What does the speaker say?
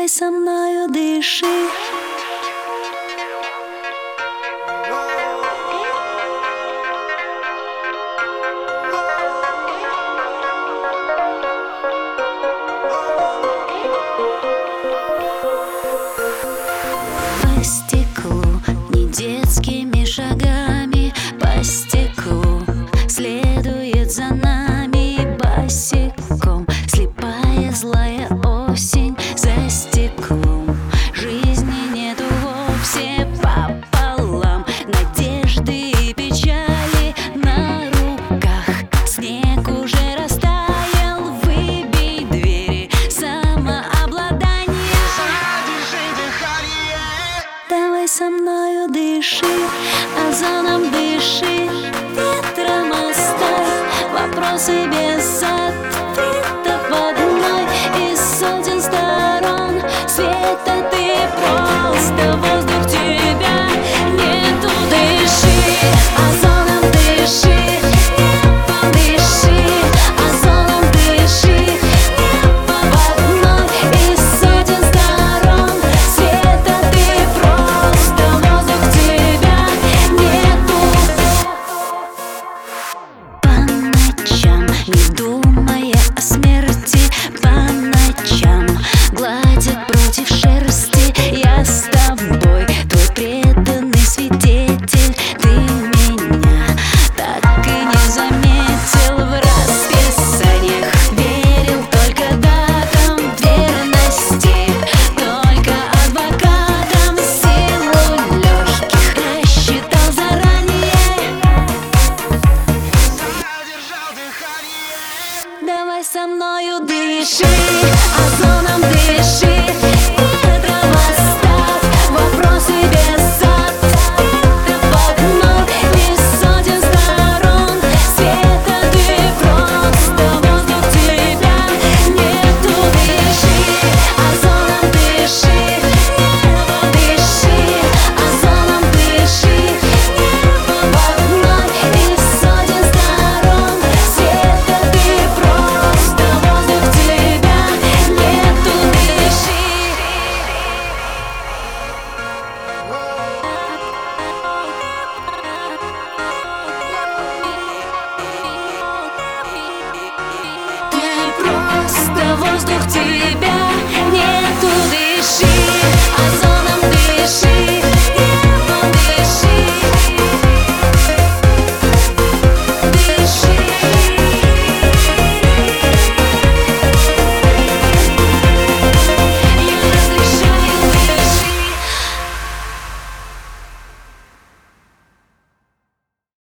Давай со мною дыши. По стеклу не детскими шагами, по стеклу следует за нами босиком слепая злая осень. За стеклом жизни нету вовсе пополам, надежды и печали на руках. Снег уже растаял, выбей двери самообладание. Задержи дыхание. Давай со мною дыши, озоном дыши, ветром оставь вопросы без